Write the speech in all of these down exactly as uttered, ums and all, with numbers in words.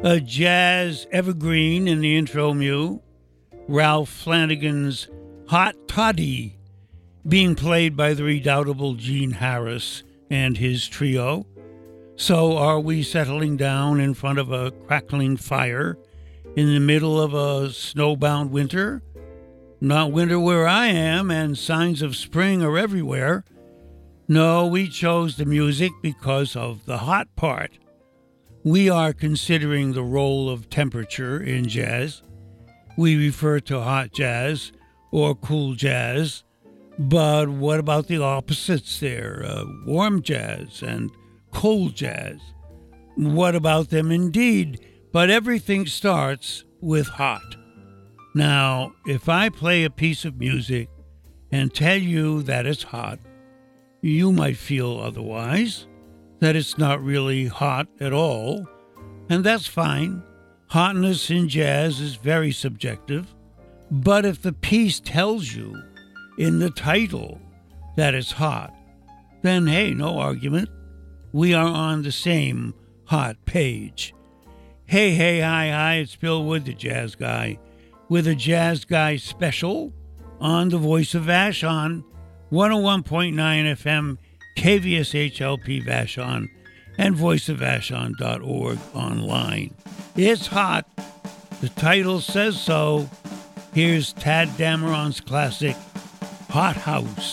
a jazz evergreen in the intro mew, Ralph Flanagan's Hot Toddy, being played by the redoubtable Gene Harris and his trio. So are we settling down in front of a crackling fire in the middle of a snowbound winter? Not winter where I am, and signs of spring are everywhere. No, we chose the music because of the hot part. We are considering the role of temperature in jazz. We refer to hot jazz or cool jazz, but what about the opposites there? Uh, warm jazz and cold jazz. What about them indeed? But everything starts with hot. Now, if I play a piece of music and tell you that it's hot, you might feel otherwise, that it's not really hot at all, and that's fine. Hotness in jazz is very subjective. But if the piece tells you in the title that it's hot, then hey, no argument. We are on the same hot page. Hey, hey, hi, hi, it's Bill Wood, the Jazz Guy, with a Jazz Guy special on the Voice of Vashon, one oh one point nine F M, K V S H L P Vashon, and voice of vashon dot org online. It's hot. The title says so. Here's Tad Dameron's classic, Hot House.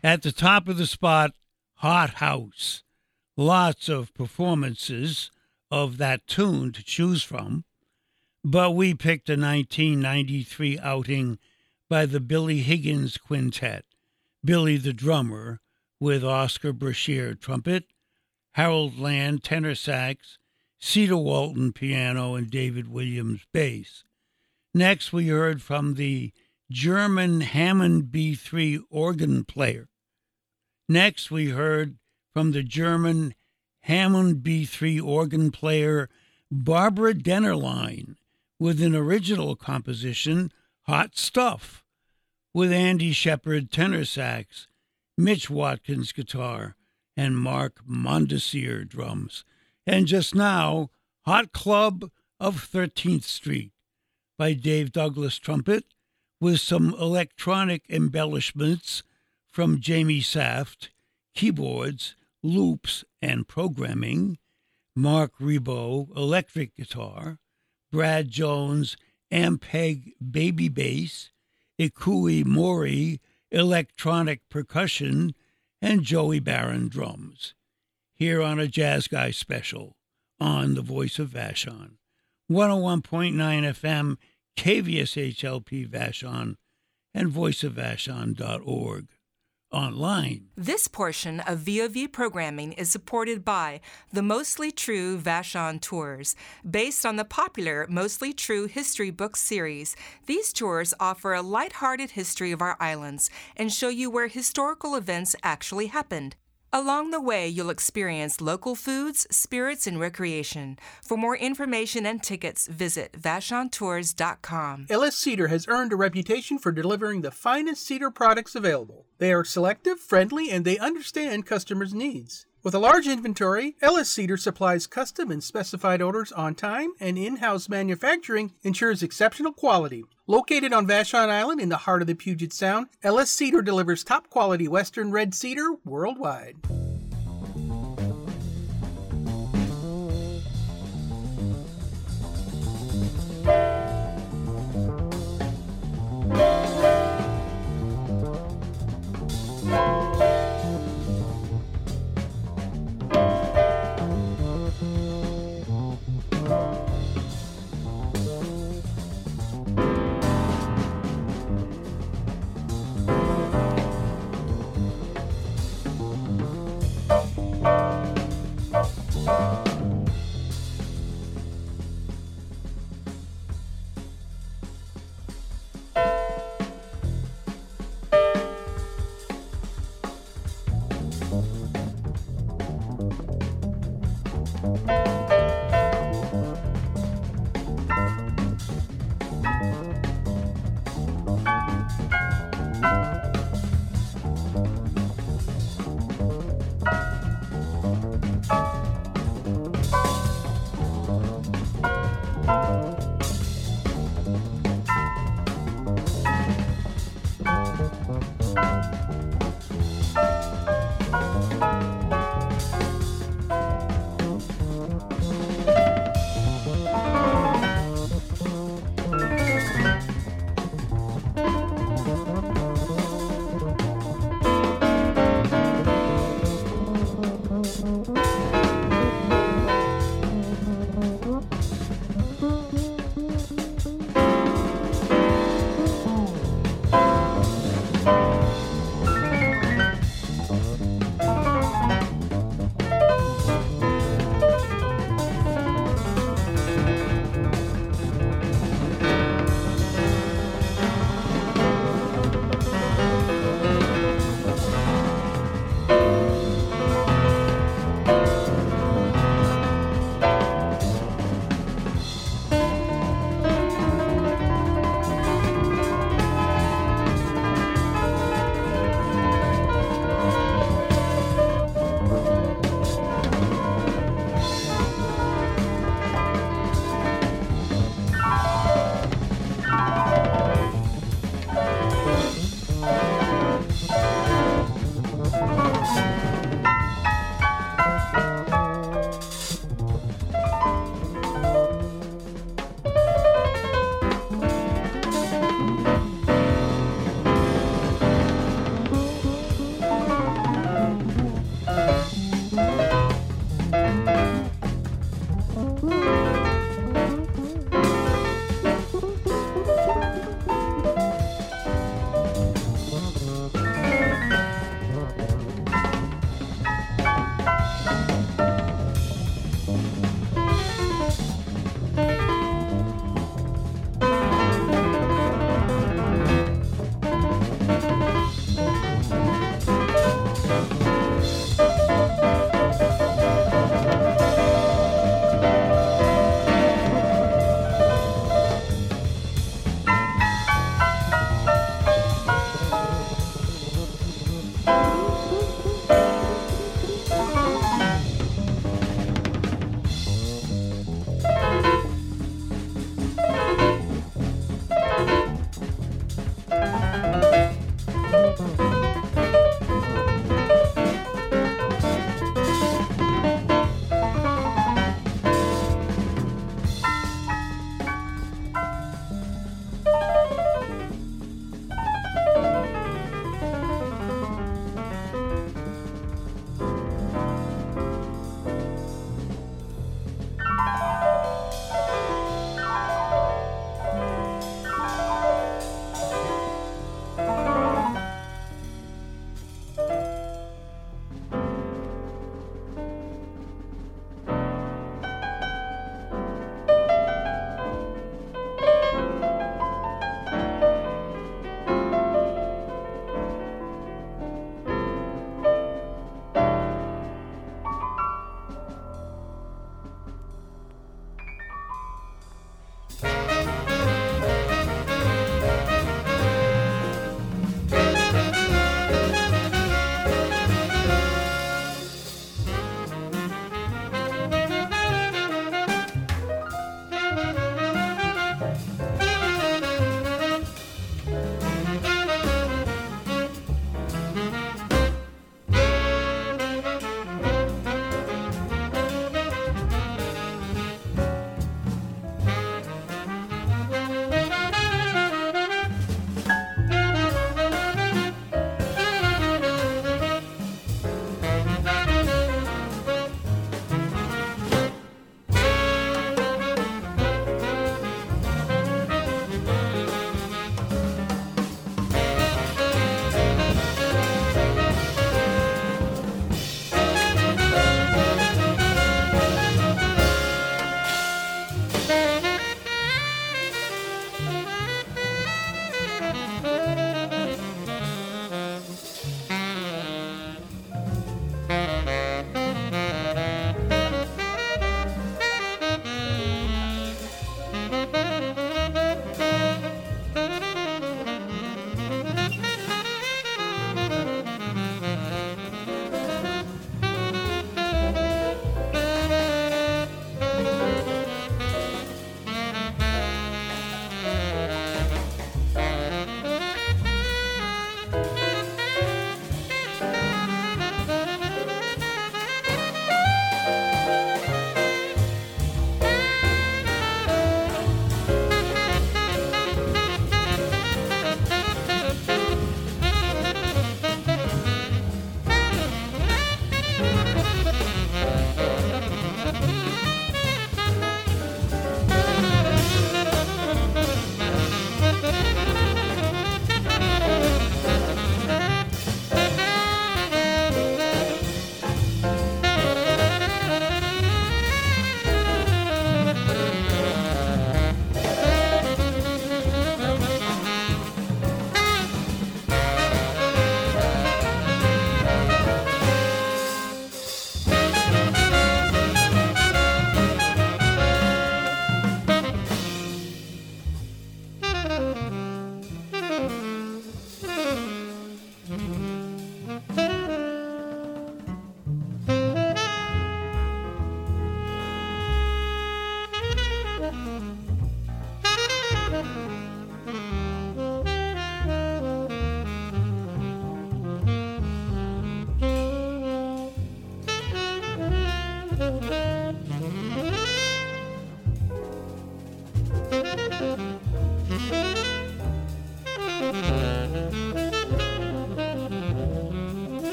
At the top of the spot, Hot House. Lots of performances of that tune to choose from, but we picked a nineteen ninety-three outing by the Billy Higgins Quintet, Billy the drummer, with Oscar Brashear trumpet, Harold Land tenor sax, Cedar Walton piano, and David Williams bass. Next, we heard from the German Hammond B three organ player. Next, we heard from the German Hammond B three organ player Barbara Dennerlein with an original composition, Hot Stuff, with Andy Shepard tenor sax, Mitch Watkins guitar, and Mark Mondesir drums. And just now, Hot Club of thirteenth Street by Dave Douglas trumpet, with some electronic embellishments from Jamie Saft, keyboards, loops, and programming, Mark Ribot, electric guitar, Brad Jones, Ampeg baby bass, Ikui Mori, electronic percussion, and Joey Barron drums. Here on a Jazz Guy special on The Voice of Vashon, one oh one point nine F M, K V S H L P Vashon, and voice of vashon dot org. Online. This portion of V O V programming is supported by the Mostly True Vashon Tours. Based on the popular Mostly True history book series, these tours offer a lighthearted history of our islands and show you where historical events actually happened. Along the way, you'll experience local foods, spirits, and recreation. For more information and tickets, visit vashon tours dot com. Ellis Cedar has earned a reputation for delivering the finest cedar products available. They are selective, friendly, and they understand customers' needs. With a large inventory, Ellis Cedar supplies custom and specified orders on time, and in-house manufacturing ensures exceptional quality. Located on Vashon Island in the heart of the Puget Sound, Ellis Cedar delivers top-quality Western red cedar worldwide.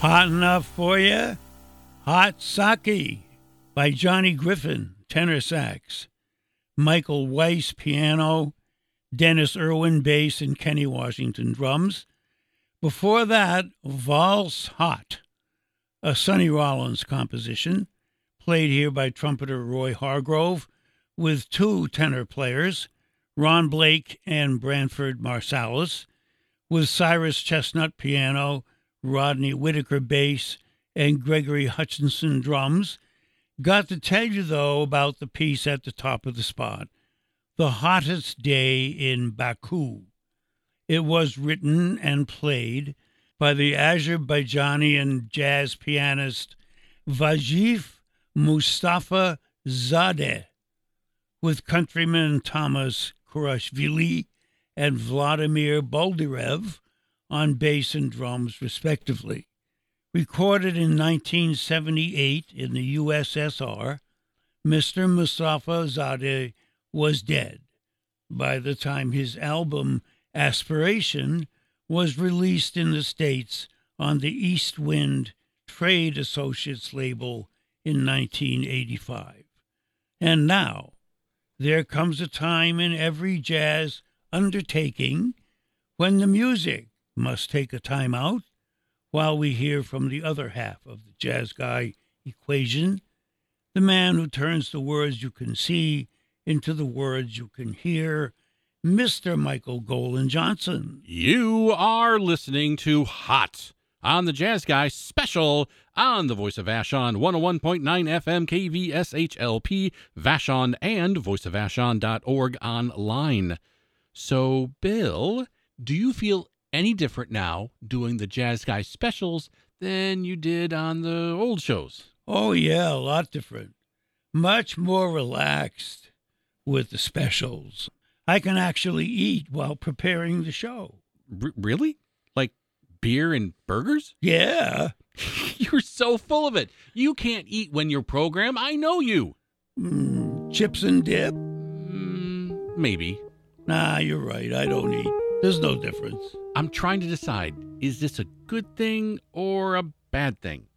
Hot enough for you? Hot Sake by Johnny Griffin, tenor sax. Michael Weiss, piano. Dennis Irwin, bass, and Kenny Washington, drums. Before that, Valse Hot, a Sonny Rollins composition, played here by trumpeter Roy Hargrove, with two tenor players, Ron Blake and Branford Marsalis, with Cyrus Chestnut, piano, Rodney Whitaker, bass, and Gregory Hutchinson, drums. Got to tell you, though, about the piece at the top of the spot, The Hottest Day in Baku. It was written and played by the Azerbaijani jazz pianist Vajif Mustafa Zadeh, with countrymen Thomas Kurashvili and Vladimir Boldyrev on bass and drums, respectively. Recorded in nineteen seventy-eight in the U S S R, Mister Mustafa Zadeh was dead by the time his album Aspiration was released in the States on the East Wind Trade Associates label in nineteen eighty-five. And now, there comes a time in every jazz undertaking when the music must take a time out while we hear from the other half of the jazz guy equation, the man who turns the words you can see into the words you can hear, Mister Michael Golan Johnson. You are listening to Hot on the Jazz Guy special on the Voice of Vashon, one oh one point nine F M K V S H L P, Vashon, and voice of vashon dot org online. So, Bill, do you feel any different now doing the Jazz Guy specials than you did on the old shows? Oh, yeah, a lot different. Much more relaxed with the specials. I can actually eat while preparing the show. R- really? Like beer and burgers? Yeah. You're so full of it. You can't eat when you're program. I know you. Mm, chips and dip? Mm, maybe. Nah, you're right. I don't eat. There's no difference. I'm trying to decide, is this a good thing or a bad thing?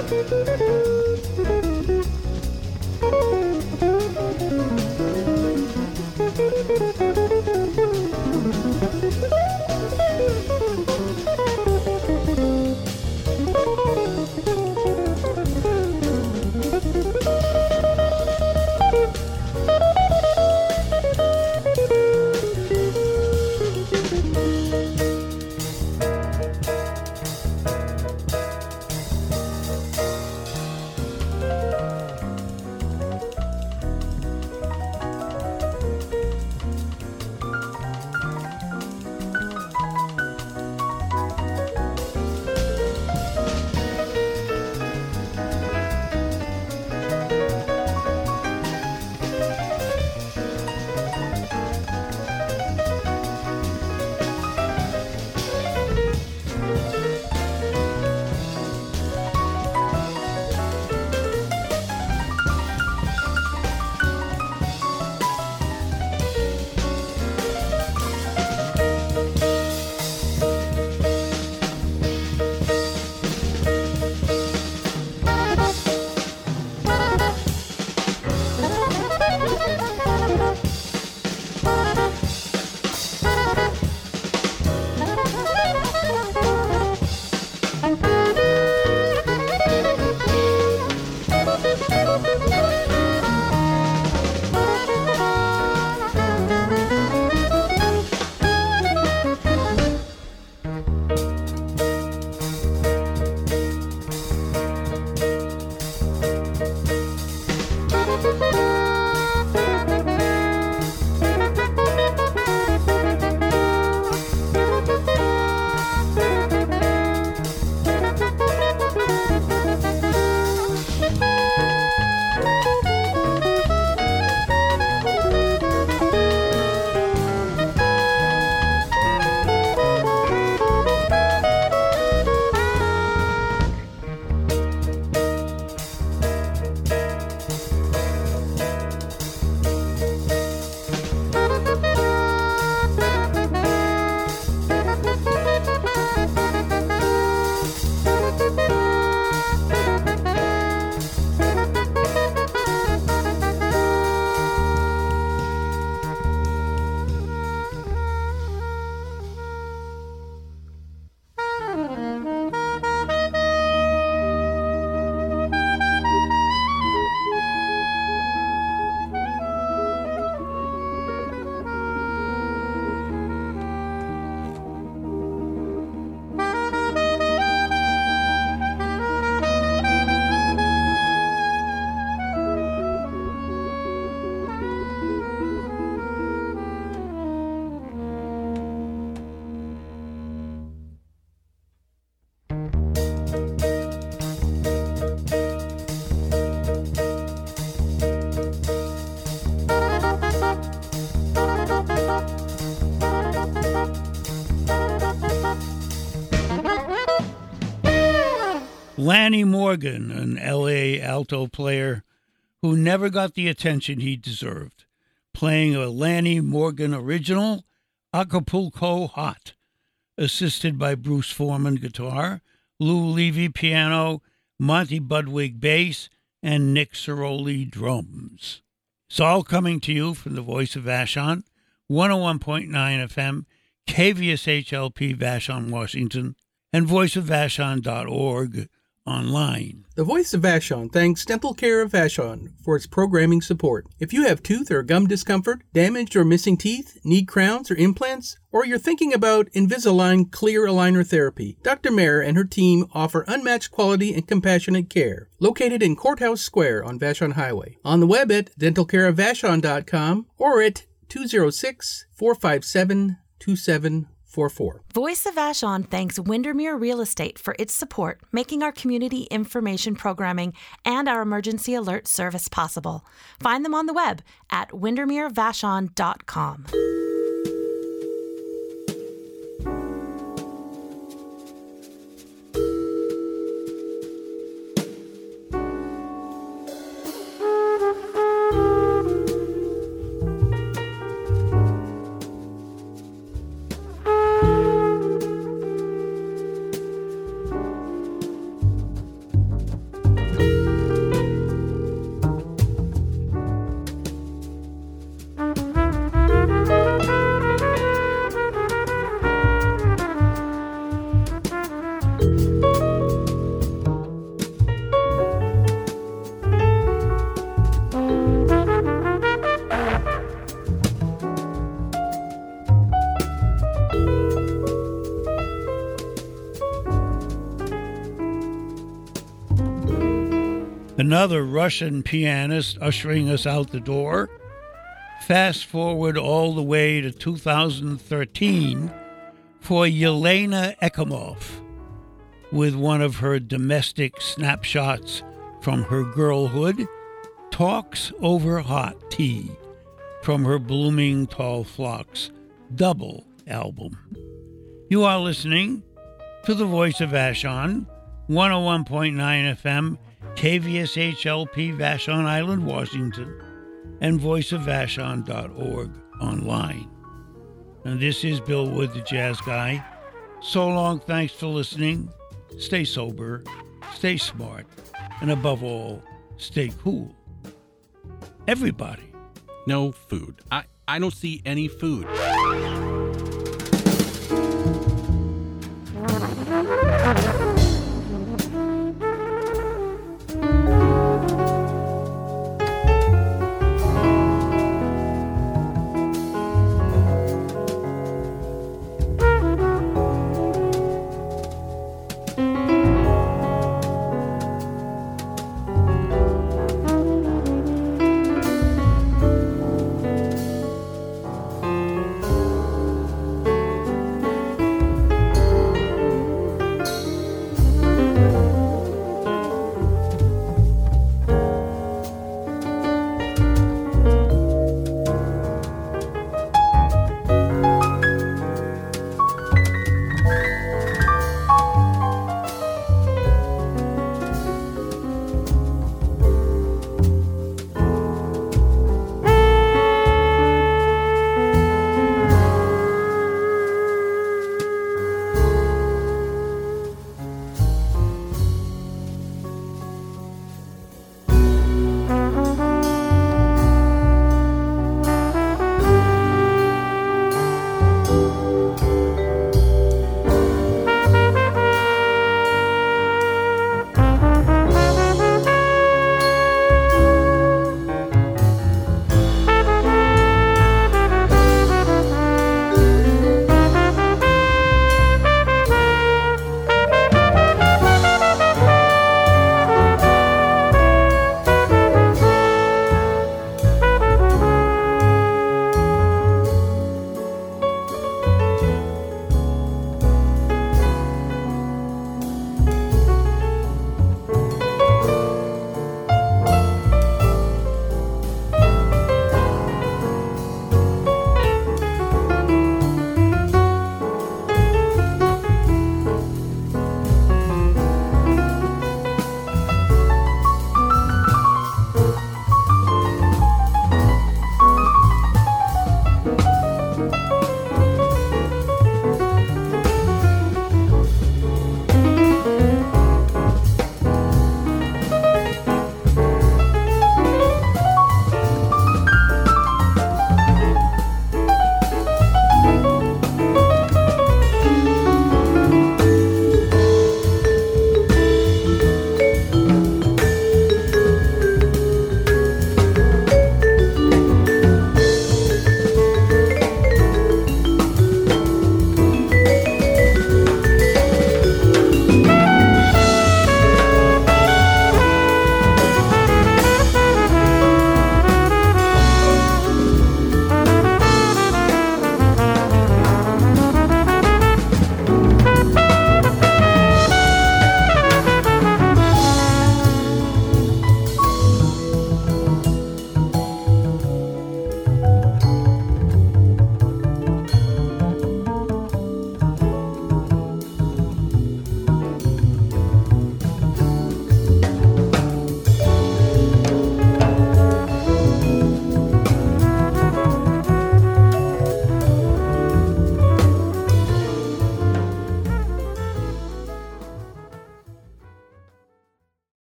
Lanny Morgan, an L A alto player who never got the attention he deserved, playing a Lanny Morgan original, Acapulco Hot, assisted by Bruce Foreman guitar, Lou Levy piano, Monty Budwig bass, and Nick Ceroli drums. It's all coming to you from the Voice of Vashon, one oh one point nine F M, K V S H L P Vashon, Washington, and voice of vashon dot org online. The Voice of Vashon thanks Dental Care of Vashon for its programming support. If you have tooth or gum discomfort, damaged or missing teeth, need crowns or implants, or you're thinking about Invisalign clear aligner therapy, Doctor Mayer and her team offer unmatched quality and compassionate care. Located in Courthouse Square on Vashon Highway. On the web at dental care of vashon dot com or at two oh six, four five seven, two seven four four. Voice of Vashon thanks Windermere Real Estate for its support, making our community information programming and our emergency alert service possible. Find them on the web at windermere vashon dot com. another Russian pianist ushering us out the door. Fast forward all the way to two thousand thirteen for Yelena Ekimov with one of her domestic snapshots from her girlhood, Talks Over Hot Tea, from her Blooming Tall Phlox double album. You are listening to the Voice of Vashon, one oh one point nine F M, K V S H L P, Vashon Island, Washington, and voice of vashon dot org online. And this is Bill Wood, the Jazz Guy. So long, thanks for listening. Stay sober, stay smart, and above all, stay cool. Everybody. No food. I, I don't see any food.